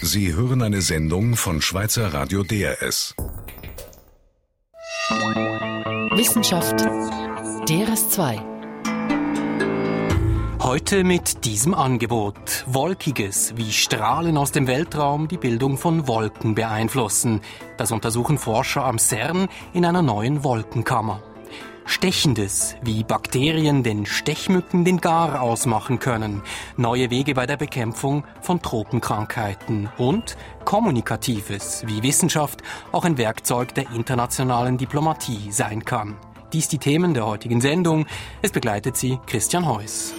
Sie hören eine Sendung von Schweizer Radio DRS. Wissenschaft DRS2. Heute mit diesem Angebot. Wolkiges, wie Strahlen aus dem Weltraum die Bildung von Wolken beeinflussen. Das untersuchen Forscher am CERN in einer neuen Wolkenkammer. Stechendes, wie Bakterien den Stechmücken den Gar ausmachen können. Neue Wege bei der Bekämpfung von Tropenkrankheiten. Und Kommunikatives, wie Wissenschaft auch ein Werkzeug der internationalen Diplomatie sein kann. Dies die Themen der heutigen Sendung. Es begleitet sie Christian Heuss.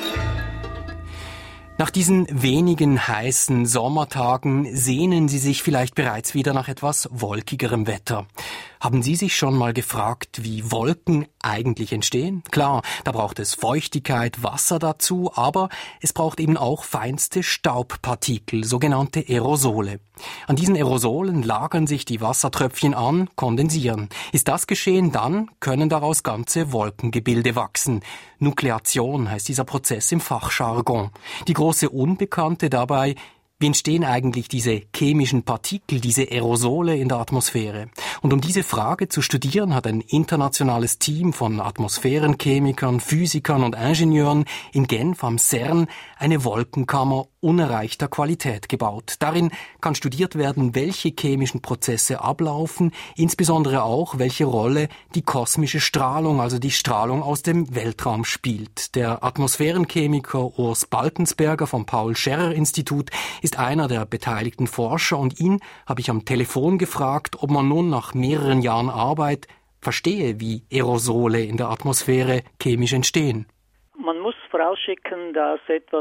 Nach diesen wenigen heißen Sommertagen sehnen Sie sich vielleicht bereits wieder nach etwas wolkigerem Wetter. Haben Sie sich schon mal gefragt, wie Wolken eigentlich entstehen? Klar, da braucht es Feuchtigkeit, Wasser dazu, aber es braucht eben auch feinste Staubpartikel, sogenannte Aerosole. An diesen Aerosolen lagern sich die Wassertröpfchen an, kondensieren. Ist das geschehen, dann können daraus ganze Wolkengebilde wachsen. Nukleation heißt dieser Prozess im Fachjargon. Die große Unbekannte dabei: Wie entstehen eigentlich diese chemischen Partikel, diese Aerosole in der Atmosphäre? Und um diese Frage zu studieren, hat ein internationales Team von Atmosphärenchemikern, Physikern und Ingenieuren in Genf am CERN eine Wolkenkammer unerreichter Qualität gebaut. Darin kann studiert werden, welche chemischen Prozesse ablaufen, insbesondere auch, welche Rolle die kosmische Strahlung, also die Strahlung aus dem Weltraum spielt. Der Atmosphärenchemiker Urs Baltensberger vom Paul-Scherrer-Institut ist einer der beteiligten Forscher, und ihn habe ich am Telefon gefragt, ob man nun nach mehreren Jahren Arbeit verstehe, wie Aerosole in der Atmosphäre chemisch entstehen. Man muss vorausschicken, dass etwa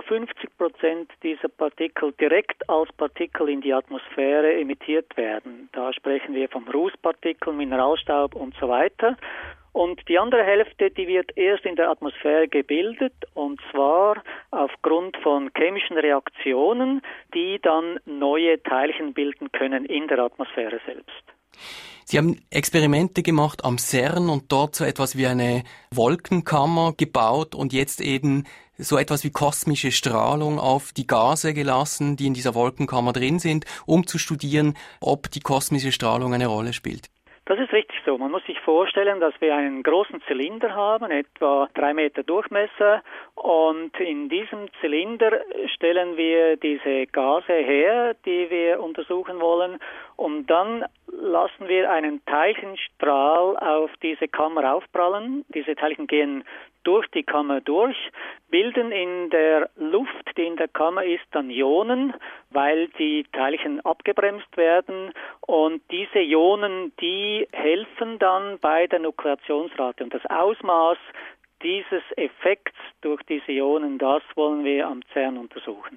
50% dieser Partikel direkt als Partikel in die Atmosphäre emittiert werden. Da sprechen wir von Rußpartikeln, Mineralstaub und so weiter. Und die andere Hälfte, die wird erst in der Atmosphäre gebildet, und zwar aufgrund von chemischen Reaktionen, die dann neue Teilchen bilden können in der Atmosphäre selbst. Sie haben Experimente gemacht am CERN und dort so etwas wie eine Wolkenkammer gebaut und jetzt eben so etwas wie kosmische Strahlung auf die Gase gelassen, die in dieser Wolkenkammer drin sind, um zu studieren, ob die kosmische Strahlung eine Rolle spielt. Das ist richtig so. Man muss sich vorstellen, dass wir einen großen Zylinder haben, etwa 3 Meter Durchmesser, und in diesem Zylinder stellen wir diese Gase her, die wir untersuchen wollen, und dann lassen wir einen Teilchenstrahl auf diese Kammer aufprallen. Diese Teilchen gehen durch die Kammer durch, bilden in der Luft, die in der Kammer ist, dann Ionen, weil die Teilchen abgebremst werden, und diese Ionen, die helfen dann bei der Nukleationsrate, und das Ausmaß dieses Effekts durch diese Ionen, das wollen wir am CERN untersuchen.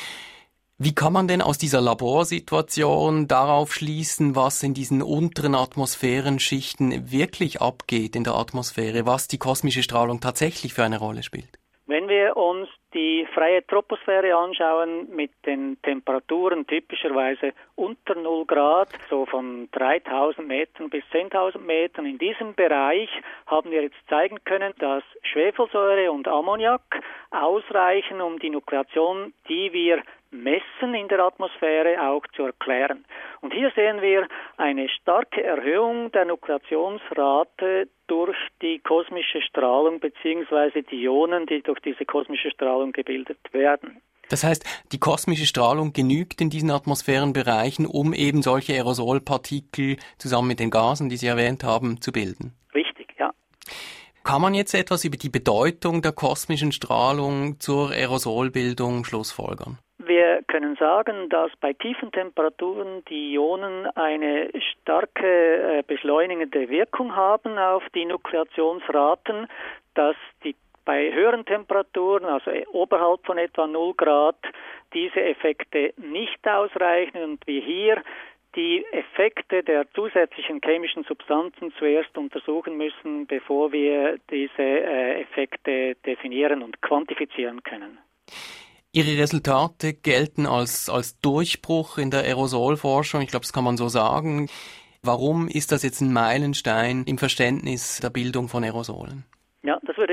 Wie kann man denn aus dieser Laborsituation darauf schließen, was in diesen unteren Atmosphärenschichten wirklich abgeht in der Atmosphäre, was die kosmische Strahlung tatsächlich für eine Rolle spielt? Wenn wir uns die freie Troposphäre anschauen mit den Temperaturen typischerweise unter 0 Grad, so von 3000 Metern bis 10.000 Metern, in diesem Bereich haben wir jetzt zeigen können, dass Schwefelsäure und Ammoniak ausreichen, um die Nukleation, die wir messen in der Atmosphäre, auch zu erklären. Und hier sehen wir eine starke Erhöhung der Nukleationsrate durch die kosmische Strahlung bzw. die Ionen, die durch diese kosmische Strahlung gebildet werden. Das heißt, die kosmische Strahlung genügt in diesen Atmosphärenbereichen, um eben solche Aerosolpartikel zusammen mit den Gasen, die Sie erwähnt haben, zu bilden? Richtig, ja. Kann man jetzt etwas über die Bedeutung der kosmischen Strahlung zur Aerosolbildung schlussfolgern? Wir können sagen, dass bei tiefen Temperaturen die Ionen eine starke beschleunigende Wirkung haben auf die Nukleationsraten, dass die bei höheren Temperaturen, also oberhalb von etwa 0 Grad, diese Effekte nicht ausreichen und wir hier die Effekte der zusätzlichen chemischen Substanzen zuerst untersuchen müssen, bevor wir diese Effekte definieren und quantifizieren können. Ihre Resultate gelten als Durchbruch in der Aerosolforschung, ich glaube, das kann man so sagen. Warum ist das jetzt ein Meilenstein im Verständnis der Bildung von Aerosolen? Ja, das würde ich unterstreichen.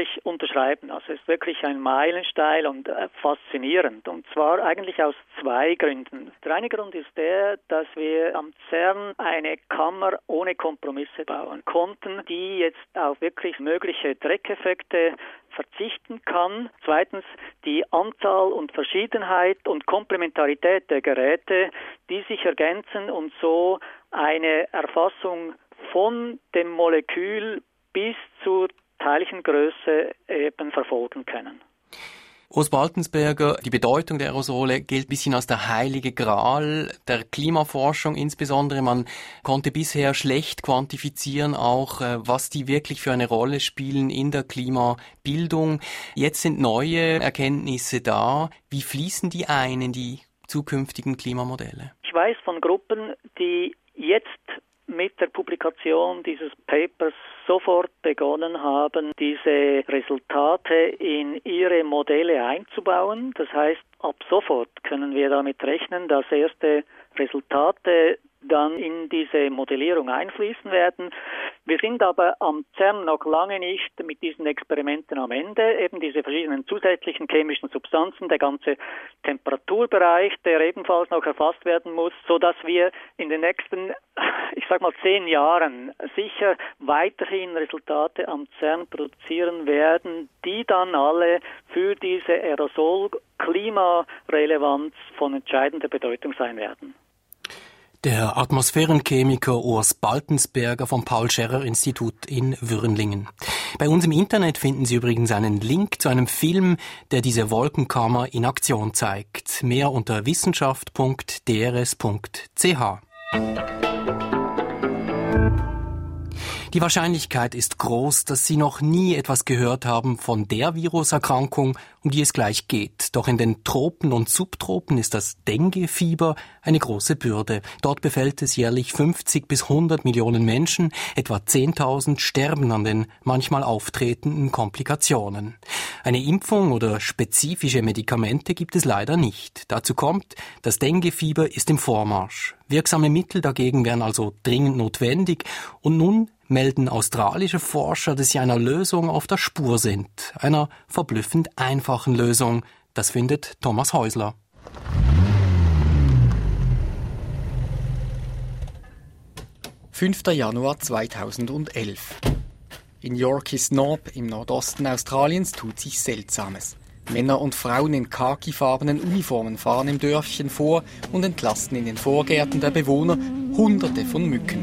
beschreiben. Also es ist wirklich ein Meilenstein und faszinierend. Und zwar eigentlich aus 2 Gründen. Der eine Grund ist der, dass wir am CERN eine Kammer ohne Kompromisse bauen konnten, die jetzt auf wirklich mögliche Dreckeffekte verzichten kann. Zweitens die Anzahl und Verschiedenheit und Komplementarität der Geräte, die sich ergänzen und so eine Erfassung von dem Molekül bis zur Teilchengröße eben verfolgen können. Urs Baltensberger, die Bedeutung der Aerosole gilt ein bisschen als der heilige Gral der Klimaforschung insbesondere. Man konnte bisher schlecht quantifizieren, auch was die wirklich für eine Rolle spielen in der Klimabildung. Jetzt sind neue Erkenntnisse da. Wie fließen die ein in die zukünftigen Klimamodelle? Ich weiß von Gruppen, die jetzt mit der Publikation dieses Papers sofort begonnen haben, diese Resultate in ihre Modelle einzubauen. Das heißt, ab sofort können wir damit rechnen, dass erste Resultate dann in diese Modellierung einfließen werden. Wir sind aber am CERN noch lange nicht mit diesen Experimenten am Ende. Eben diese verschiedenen zusätzlichen chemischen Substanzen, der ganze Temperaturbereich, der ebenfalls noch erfasst werden muss, sodass wir in den nächsten, 10 Jahren sicher weiterhin Resultate am CERN produzieren werden, die dann alle für diese Aerosol-Klimarelevanz von entscheidender Bedeutung sein werden. Der Atmosphärenchemiker Urs Baltensberger vom Paul-Scherrer-Institut in Würnlingen. Bei uns im Internet finden Sie übrigens einen Link zu einem Film, der diese Wolkenkammer in Aktion zeigt. Mehr unter wissenschaft.drs.ch. Die Wahrscheinlichkeit ist groß, dass Sie noch nie etwas gehört haben von der Viruserkrankung, um die es gleich geht. Doch in den Tropen und Subtropen ist das Dengue-Fieber eine große Bürde. Dort befällt es jährlich 50 bis 100 Millionen Menschen. Etwa 10.000 sterben an den manchmal auftretenden Komplikationen. Eine Impfung oder spezifische Medikamente gibt es leider nicht. Dazu kommt, das Dengue-Fieber ist im Vormarsch. Wirksame Mittel dagegen wären also dringend notwendig. Und nun melden australische Forscher, dass sie einer Lösung auf der Spur sind. Einer verblüffend einfachen Lösung. Das findet Thomas Häusler. »5. Januar 2011. In Yorkeys Knob im Nordosten Australiens tut sich Seltsames. Männer und Frauen in khakifarbenen Uniformen fahren im Dörfchen vor und entlasten in den Vorgärten der Bewohner Hunderte von Mücken.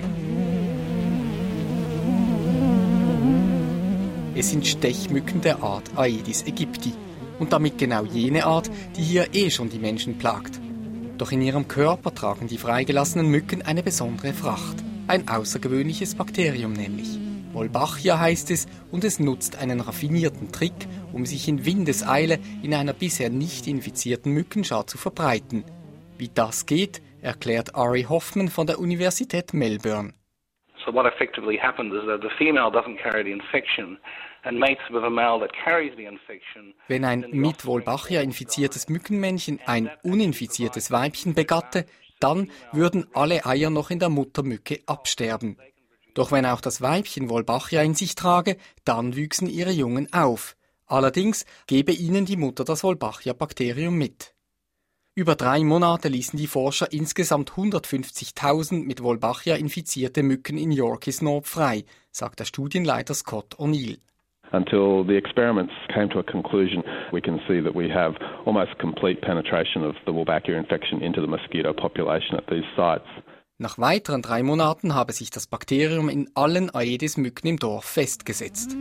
Es sind Stechmücken der Art Aedes aegypti und damit genau jene Art, die hier schon die Menschen plagt. Doch in ihrem Körper tragen die freigelassenen Mücken eine besondere Fracht, ein außergewöhnliches Bakterium nämlich. Wolbachia heißt es und es nutzt einen raffinierten Trick, um sich in Windeseile in einer bisher nicht infizierten Mückenschar zu verbreiten. Wie das geht, erklärt Ari Hoffman von der Universität Melbourne. So what effectively happens is that the female doesn't carry the infection and mates with a male that carries the infection. Wenn ein mit Wolbachia infiziertes Mückenmännchen ein uninfiziertes Weibchen begatte, dann würden alle Eier noch in der Muttermücke absterben. Doch wenn auch das Weibchen Wolbachia in sich trage, dann wüchsen ihre Jungen auf. Allerdings gebe ihnen die Mutter das Wolbachia-Bakterium mit. Über 3 Monate ließen die Forscher insgesamt 150.000 mit Wolbachia infizierte Mücken in Yorkeys Knob frei, sagt der Studienleiter Scott O'Neill. Until the experiments came to a conclusion, we can see that we have almost complete penetration of the Wolbachia infection into the mosquito population at these sites. Nach weiteren 3 Monaten habe sich das Bakterium in allen Aedes-Mücken im Dorf festgesetzt.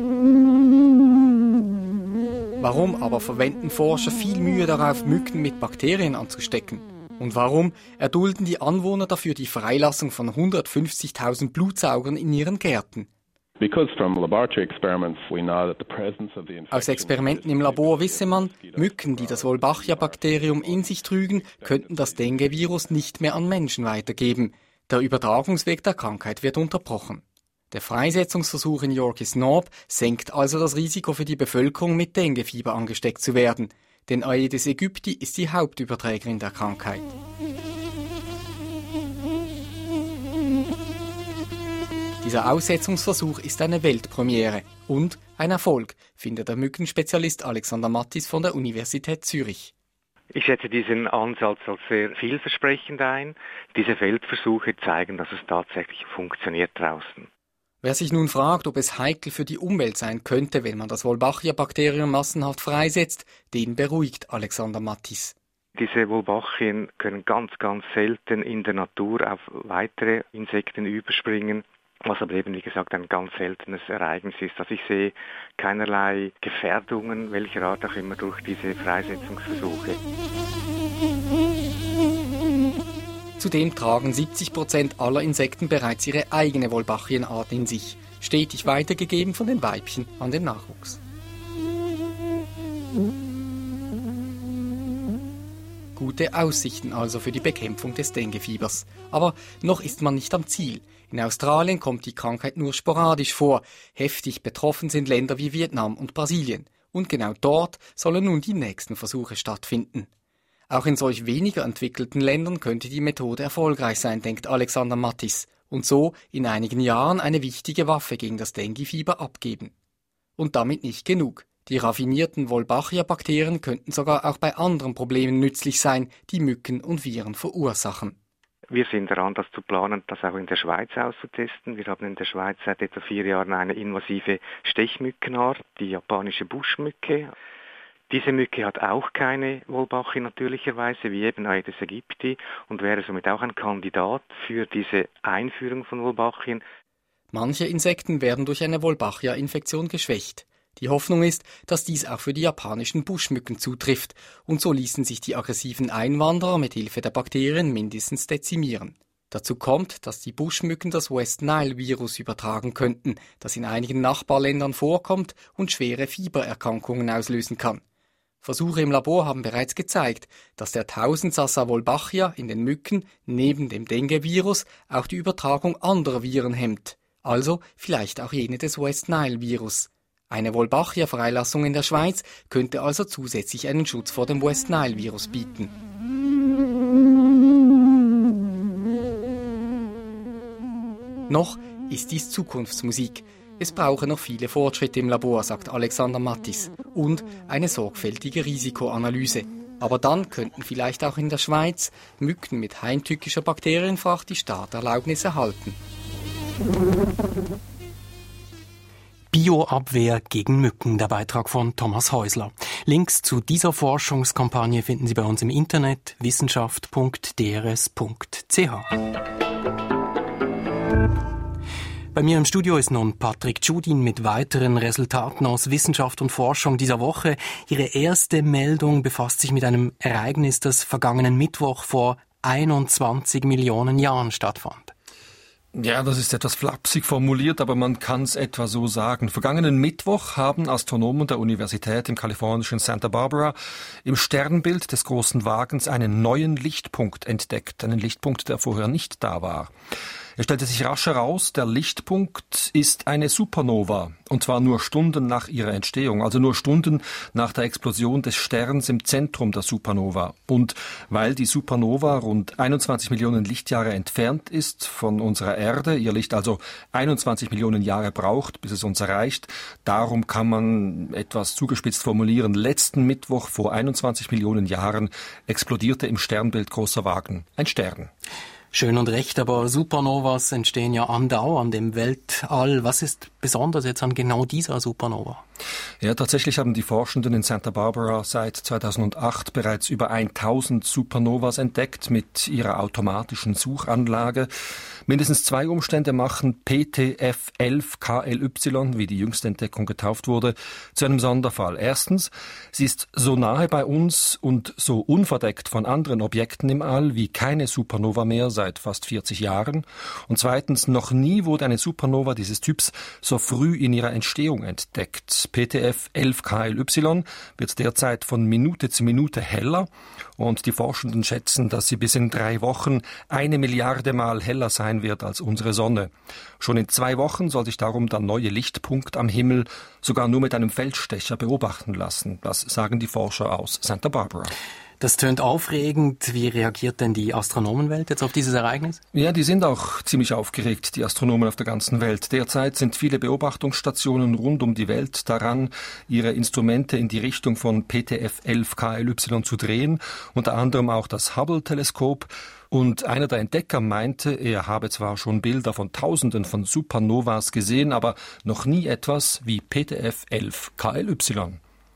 Warum aber verwenden Forscher viel Mühe darauf, Mücken mit Bakterien anzustecken? Und warum erdulden die Anwohner dafür die Freilassung von 150.000 Blutsaugern in ihren Gärten? Aus Experimenten im Labor wisse man, Mücken, die das Wolbachia-Bakterium in sich trügen, könnten das Dengue-Virus nicht mehr an Menschen weitergeben. Der Übertragungsweg der Krankheit wird unterbrochen. Der Freisetzungsversuch in Yorkeys Knob senkt also das Risiko für die Bevölkerung, mit Denguefieber angesteckt zu werden. Denn Aedes aegypti ist die Hauptüberträgerin der Die Dieser Aussetzungsversuch ist eine Weltpremiere und ein Erfolg, findet der Mückenspezialist Alexander Mattis von der Universität Zürich. Ich schätze diesen Ansatz als sehr vielversprechend ein. Diese Feldversuche zeigen, dass es tatsächlich funktioniert draußen. Wer sich nun fragt, ob es heikel für die Umwelt sein könnte, wenn man das Wolbachia-Bakterium massenhaft freisetzt, den beruhigt Alexander Mattis. Diese Wolbachien können ganz, ganz selten in der Natur auf weitere Insekten überspringen, was aber eben, wie gesagt, ein ganz seltenes Ereignis ist. Also ich sehe keinerlei Gefährdungen, welcher Art auch immer, durch diese Freisetzungsversuche. Zudem tragen 70% aller Insekten bereits ihre eigene Wolbachienart in sich, stetig weitergegeben von den Weibchen an den Nachwuchs. Gute Aussichten also für die Bekämpfung des Denguefiebers. Aber noch ist man nicht am Ziel. In Australien kommt die Krankheit nur sporadisch vor. Heftig betroffen sind Länder wie Vietnam und Brasilien. Und genau dort sollen nun die nächsten Versuche stattfinden. Auch in solch weniger entwickelten Ländern könnte die Methode erfolgreich sein, denkt Alexander Mattis, und so in einigen Jahren eine wichtige Waffe gegen das Denguefieber abgeben. Und damit nicht genug. Die raffinierten Wolbachia-Bakterien könnten sogar auch bei anderen Problemen nützlich sein, die Mücken und Viren verursachen. Wir sind daran, das zu planen, das auch in der Schweiz auszutesten. Wir haben in der Schweiz seit etwa 4 Jahren eine invasive Stechmückenart, die japanische Buschmücke. Diese Mücke hat auch keine Wolbachie natürlicherweise, wie eben Aedes aegypti, und wäre somit auch ein Kandidat für diese Einführung von Wolbachien. Manche Insekten werden durch eine Wolbachia-Infektion geschwächt. Die Hoffnung ist, dass dies auch für die japanischen Buschmücken zutrifft, und so ließen sich die aggressiven Einwanderer mit Hilfe der Bakterien mindestens dezimieren. Dazu kommt, dass die Buschmücken das West Nile-Virus übertragen könnten, das in einigen Nachbarländern vorkommt und schwere Fiebererkrankungen auslösen kann. Versuche im Labor haben bereits gezeigt, dass der Tausendsassa Wolbachia in den Mücken neben dem Dengue-Virus auch die Übertragung anderer Viren hemmt, also vielleicht auch jene des West Nile-Virus. Eine Wolbachia-Freilassung in der Schweiz könnte also zusätzlich einen Schutz vor dem West Nile-Virus bieten. Noch ist dies Zukunftsmusik. Es brauche noch viele Fortschritte im Labor, sagt Alexander Mattis, und eine sorgfältige Risikoanalyse. Aber dann könnten vielleicht auch in der Schweiz Mücken mit heimtückischer Bakterienfracht die Starterlaubnis erhalten. Bioabwehr gegen Mücken, der Beitrag von Thomas Häusler. Links zu dieser Forschungskampagne finden Sie bei uns im Internet wissenschaft.drs.ch. Bei mir im Studio ist nun Patrick Tschudin mit weiteren Resultaten aus Wissenschaft und Forschung dieser Woche. Ihre erste Meldung befasst sich mit einem Ereignis, das vergangenen Mittwoch vor 21 Millionen Jahren stattfand. Ja, das ist etwas flapsig formuliert, aber man kann es etwa so sagen. Vergangenen Mittwoch haben Astronomen der Universität im kalifornischen Santa Barbara im Sternbild des Großen Wagens einen neuen Lichtpunkt entdeckt. Einen Lichtpunkt, der vorher nicht da war. Es stellte sich rasch heraus, der Lichtpunkt ist eine Supernova, und zwar nur Stunden nach ihrer Entstehung, also nur Stunden nach der Explosion des Sterns im Zentrum der Supernova. Und weil die Supernova rund 21 Millionen Lichtjahre entfernt ist von unserer Erde, ihr Licht also 21 Millionen Jahre braucht, bis es uns erreicht, darum kann man etwas zugespitzt formulieren, letzten Mittwoch vor 21 Millionen Jahren explodierte im Sternbild Großer Wagen ein Stern. Schön und recht, aber Supernovas entstehen ja andauernd im Weltall. Was ist besonders jetzt an genau dieser Supernova? Ja, tatsächlich haben die Forschenden in Santa Barbara seit 2008 bereits über 1000 Supernovas entdeckt mit ihrer automatischen Suchanlage. Mindestens 2 Umstände machen PTF11KLY, wie die jüngste Entdeckung getauft wurde, zu einem Sonderfall. Erstens, sie ist so nahe bei uns und so unverdeckt von anderen Objekten im All wie keine Supernova mehr seit fast 40 Jahren. Und zweitens, noch nie wurde eine Supernova dieses Typs so früh in ihrer Entstehung entdeckt. PTF11KLY wird derzeit von Minute zu Minute heller und die Forschenden schätzen, dass sie bis in 3 Wochen 1 Milliarde Mal heller sein wird als unsere Sonne. Schon in 2 Wochen soll sich darum der neue Lichtpunkt am Himmel sogar nur mit einem Feldstecher beobachten lassen. Das sagen die Forscher aus Santa Barbara. Das tönt aufregend. Wie reagiert denn die Astronomenwelt jetzt auf dieses Ereignis? Ja, die sind auch ziemlich aufgeregt, die Astronomen auf der ganzen Welt. Derzeit sind viele Beobachtungsstationen rund um die Welt daran, ihre Instrumente in die Richtung von PTF 11 KLY zu drehen, unter anderem auch das Hubble-Teleskop. Und einer der Entdecker meinte, er habe zwar schon Bilder von Tausenden von Supernovas gesehen, aber noch nie etwas wie PTF 11 KLY.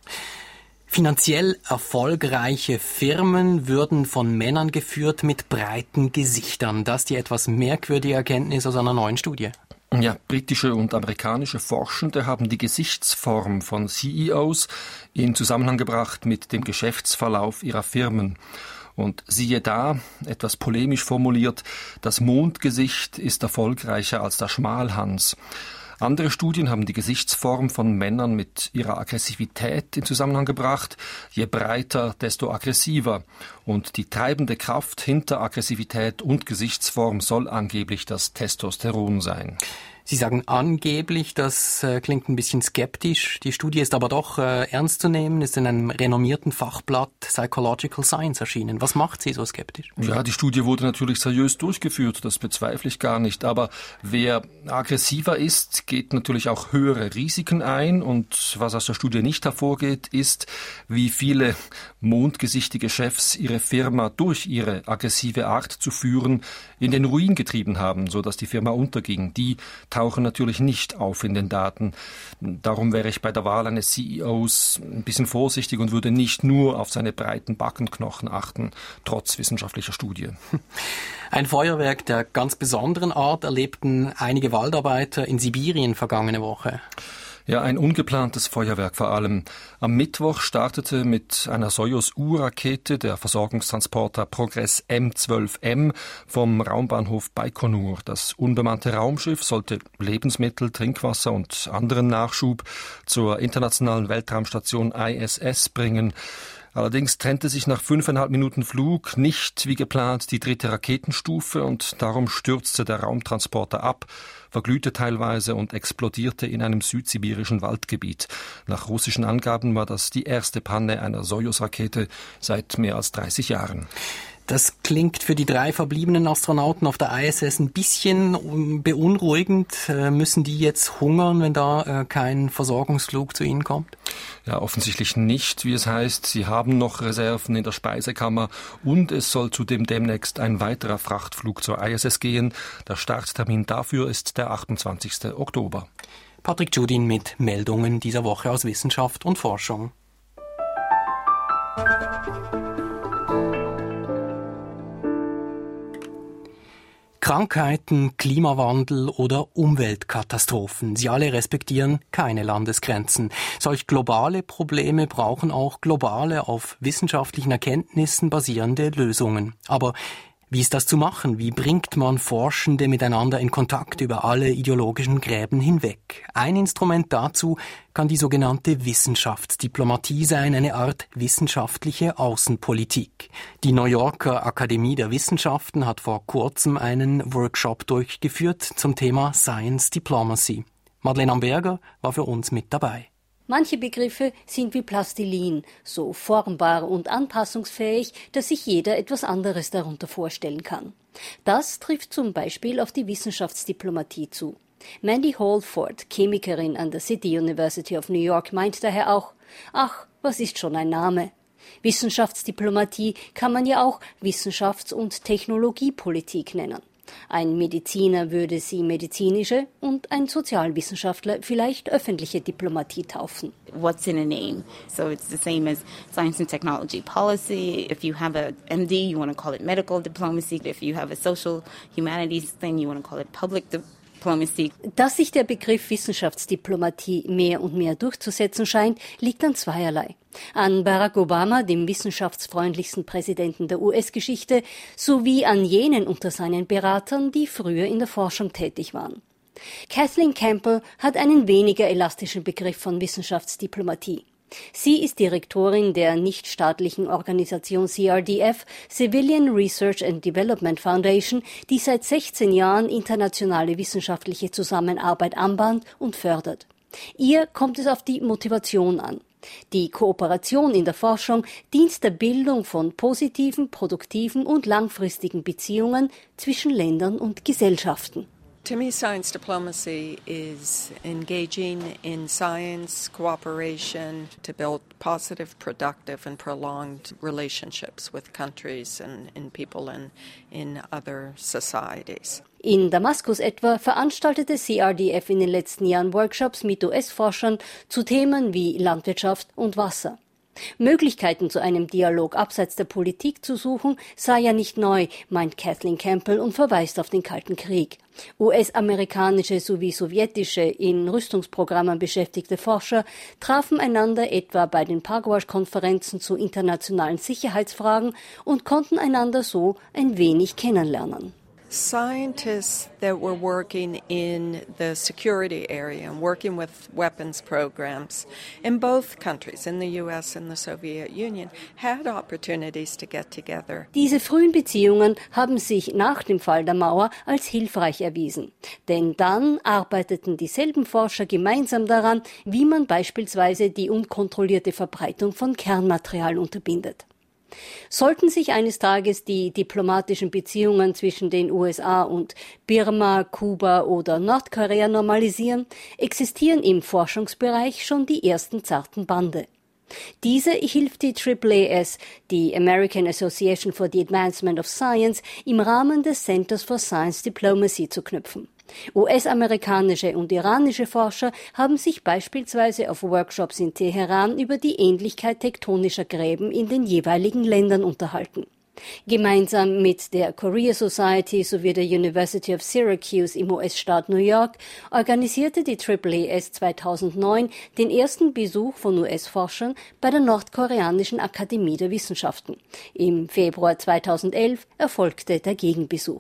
Finanziell erfolgreiche Firmen würden von Männern geführt mit breiten Gesichtern. Das ist die etwas merkwürdige Erkenntnis aus einer neuen Studie. Ja, britische und amerikanische Forschende haben die Gesichtsform von CEOs in Zusammenhang gebracht mit dem Geschäftsverlauf ihrer Firmen. Und siehe da, etwas polemisch formuliert, das Mondgesicht ist erfolgreicher als der Schmalhans. Andere Studien haben die Gesichtsform von Männern mit ihrer Aggressivität in Zusammenhang gebracht. Je breiter, desto aggressiver. Und die treibende Kraft hinter Aggressivität und Gesichtsform soll angeblich das Testosteron sein. Sie sagen angeblich, das klingt ein bisschen skeptisch. Die Studie ist aber doch ernst zu nehmen, ist in einem renommierten Fachblatt Psychological Science erschienen. Was macht Sie so skeptisch? Ja, die Studie wurde natürlich seriös durchgeführt, das bezweifle ich gar nicht. Aber wer aggressiver ist, geht natürlich auch höhere Risiken ein. Und was aus der Studie nicht hervorgeht, ist, wie viele mondgesichtige Chefs ihre Firma durch ihre aggressive Art zu führen in den Ruin getrieben haben, sodass die Firma unterging. Die tauchen natürlich nicht auf in den Daten. Darum wäre ich bei der Wahl eines CEOs ein bisschen vorsichtig und würde nicht nur auf seine breiten Backenknochen achten, trotz wissenschaftlicher Studie. Ein Feuerwerk der ganz besonderen Art erlebten einige Waldarbeiter in Sibirien vergangene Woche. Ja, ein ungeplantes Feuerwerk vor allem. Am Mittwoch startete mit einer Sojus-U-Rakete der Versorgungstransporter Progress M12M vom Raumbahnhof Baikonur. Das unbemannte Raumschiff sollte Lebensmittel, Trinkwasser und anderen Nachschub zur internationalen Weltraumstation ISS bringen. Allerdings trennte sich nach 5,5 Minuten Flug nicht wie geplant die dritte Raketenstufe und darum stürzte der Raumtransporter ab, verglühte teilweise und explodierte in einem südsibirischen Waldgebiet. Nach russischen Angaben war das die erste Panne einer Sojus-Rakete seit mehr als 30 Jahren. Das klingt für die 3 verbliebenen Astronauten auf der ISS ein bisschen beunruhigend. Müssen die jetzt hungern, wenn da kein Versorgungsflug zu ihnen kommt? Ja, offensichtlich nicht, wie es heißt. Sie haben noch Reserven in der Speisekammer und es soll zudem demnächst ein weiterer Frachtflug zur ISS gehen. Der Starttermin dafür ist der 28. Oktober. Patrick Judin mit Meldungen dieser Woche aus Wissenschaft und Forschung. Krankheiten, Klimawandel oder Umweltkatastrophen. Sie alle respektieren keine Landesgrenzen. Solch globale Probleme brauchen auch globale, auf wissenschaftlichen Erkenntnissen basierende Lösungen. Aber wie ist das zu machen? Wie bringt man Forschende miteinander in Kontakt über alle ideologischen Gräben hinweg? Ein Instrument dazu kann die sogenannte Wissenschaftsdiplomatie sein, eine Art wissenschaftliche Außenpolitik. Die New Yorker Akademie der Wissenschaften hat vor kurzem einen Workshop durchgeführt zum Thema Science Diplomacy. Madeleine Amberger war für uns mit dabei. Manche Begriffe sind wie Plastilin, so formbar und anpassungsfähig, dass sich jeder etwas anderes darunter vorstellen kann. Das trifft zum Beispiel auf die Wissenschaftsdiplomatie zu. Mandy Holford, Chemikerin an der City University of New York, meint daher auch, ach, was ist schon ein Name? Wissenschaftsdiplomatie kann man ja auch Wissenschafts- und Technologiepolitik nennen. Ein Mediziner würde sie medizinische und ein Sozialwissenschaftler vielleicht öffentliche Diplomatie taufen. What's in a name? So it's the same as science and technology policy. If you have a MD, you want to call it medical diplomacy. If you have a social humanities thing, you want to call it public diplomacy. Dass sich der Begriff Wissenschaftsdiplomatie mehr und mehr durchzusetzen scheint, liegt an zweierlei. An Barack Obama, dem wissenschaftsfreundlichsten Präsidenten der US-Geschichte, sowie an jenen unter seinen Beratern, die früher in der Forschung tätig waren. Kathleen Campbell hat einen weniger elastischen Begriff von Wissenschaftsdiplomatie. Sie ist Direktorin der nichtstaatlichen Organisation CRDF, Civilian Research and Development Foundation, die seit 16 Jahren internationale wissenschaftliche Zusammenarbeit anbahnt und fördert. Ihr kommt es auf die Motivation an. Die Kooperation in der Forschung dient der Bildung von positiven, produktiven und langfristigen Beziehungen zwischen Ländern und Gesellschaften. To me, science diplomacy is engaging in science cooperation to build positive, productive and prolonged relationships with countries and in people and in other societies. In Damaskus etwa veranstaltete CRDF in den letzten Jahren Workshops mit US-Forschern zu Themen wie Landwirtschaft und Wasser. Möglichkeiten zu einem Dialog abseits der Politik zu suchen, sei ja nicht neu, meint Kathleen Campbell und verweist auf den Kalten Krieg. US-amerikanische sowie sowjetische in Rüstungsprogrammen beschäftigte Forscher trafen einander etwa bei den Pugwash-Konferenzen zu internationalen Sicherheitsfragen und konnten einander so ein wenig kennenlernen. Scientists that were working in the security area and working with weapons programs in both countries, in the US and the Soviet Union, had opportunities to get together. Diese frühen Beziehungen haben sich nach dem Fall der Mauer als hilfreich erwiesen. Denn dann arbeiteten dieselben Forscher gemeinsam daran, wie man beispielsweise die unkontrollierte Verbreitung von Kernmaterial unterbindet. Sollten sich eines Tages die diplomatischen Beziehungen zwischen den USA und Birma, Kuba oder Nordkorea normalisieren, existieren im Forschungsbereich schon die ersten zarten Bande. Diese hilft die AAAS, die American Association for the Advancement of Science, im Rahmen des Centers for Science Diplomacy zu knüpfen. US-amerikanische und iranische Forscher haben sich beispielsweise auf Workshops in Teheran über die Ähnlichkeit tektonischer Gräben in den jeweiligen Ländern unterhalten. Gemeinsam mit der Korea Society sowie der University of Syracuse im US-Staat New York organisierte die AAAS 2009 den ersten Besuch von US-Forschern bei der Nordkoreanischen Akademie der Wissenschaften. Im Februar 2011 erfolgte der Gegenbesuch.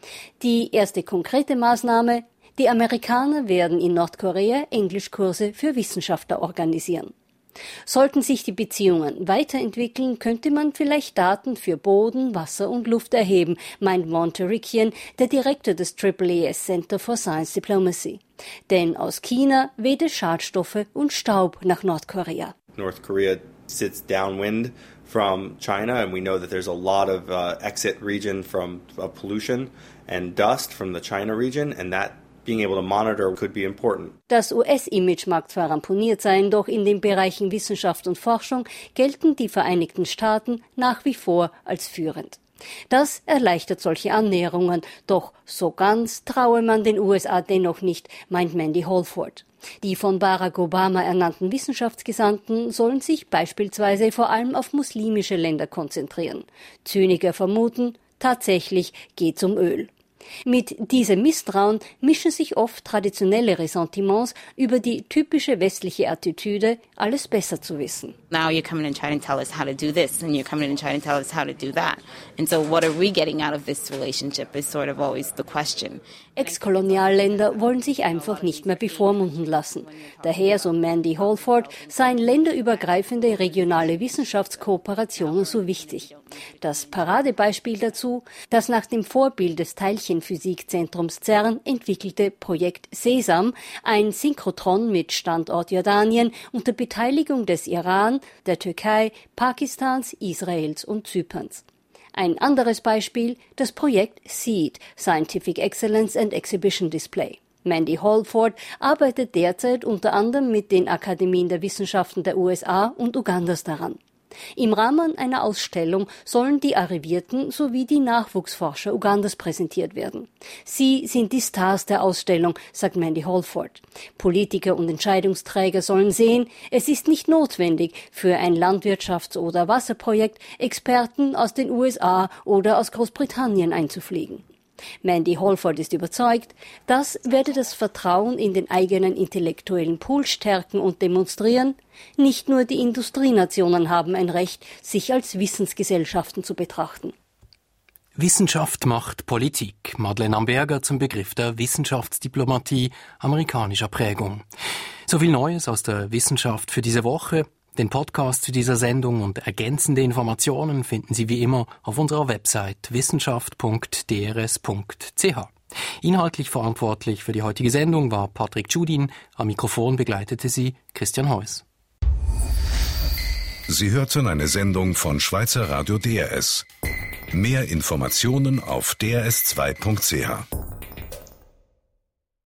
Die erste konkrete Maßnahme: Die Amerikaner werden in Nordkorea Englischkurse für Wissenschaftler organisieren. Sollten sich die Beziehungen weiterentwickeln, könnte man vielleicht Daten für Boden, Wasser und Luft erheben, meint Vaughn Tarikian, der Direktor des AAAS Center for Science Diplomacy. Denn aus China weht es Schadstoffe und Staub nach Nordkorea. North Korea sits downwind from China, and we know that there's a lot of exit region from pollution and dust from the China region, and that being able to monitor could be important. Das US-Image mag zwar ramponiert sein, doch in den Bereichen Wissenschaft und Forschung gelten die Vereinigten Staaten nach wie vor als führend. Das erleichtert solche Annäherungen, doch so ganz traue man den USA dennoch nicht, meint Mandy Holford. Die von Barack Obama ernannten Wissenschaftsgesandten sollen sich beispielsweise vor allem auf muslimische Länder konzentrieren. Zyniker vermuten, tatsächlich geht's um Öl. Mit diesem Misstrauen mischen sich oft traditionelle Ressentiments über die typische westliche Attitüde, alles besser zu wissen. Now you're coming and trying to tell us how to do this, and you're coming and trying to tell us how to do that. And so what are we getting out of this relationship is sort of always the question. Ex-Kolonialländer wollen sich einfach nicht mehr bevormunden lassen. Daher, so Mandy Holford, seien länderübergreifende regionale Wissenschaftskooperationen so wichtig. Das Paradebeispiel dazu, das nach dem Vorbild des Teilchenphysikzentrums CERN entwickelte Projekt SESAM, ein Synchrotron mit Standort Jordanien unter Beteiligung des Iran, der Türkei, Pakistans, Israels und Zyperns. Ein anderes Beispiel, das Projekt SEED, Scientific Excellence and Exhibition Display. Mandy Holford arbeitet derzeit unter anderem mit den Akademien der Wissenschaften der USA und Ugandas daran. Im Rahmen einer Ausstellung sollen die Arrivierten sowie die Nachwuchsforscher Ugandas präsentiert werden. Sie sind die Stars der Ausstellung, sagt Mandy Holford. Politiker und Entscheidungsträger sollen sehen, es ist nicht notwendig, für ein Landwirtschafts- oder Wasserprojekt Experten aus den USA oder aus Großbritannien einzufliegen. Mandy Holford ist überzeugt, das werde das Vertrauen in den eigenen intellektuellen Pool stärken und demonstrieren. Nicht nur die Industrienationen haben ein Recht, sich als Wissensgesellschaften zu betrachten. Wissenschaft macht Politik. Madeleine Amberger zum Begriff der Wissenschaftsdiplomatie amerikanischer Prägung. So viel Neues aus der Wissenschaft für diese Woche. Den Podcast zu dieser Sendung und ergänzende Informationen finden Sie wie immer auf unserer Website wissenschaft.drs.ch. Inhaltlich verantwortlich für die heutige Sendung war Patrick Judin. Am Mikrofon begleitete sie Christian Heuss. Sie hörten eine Sendung von Schweizer Radio DRS. Mehr Informationen auf drs2.ch.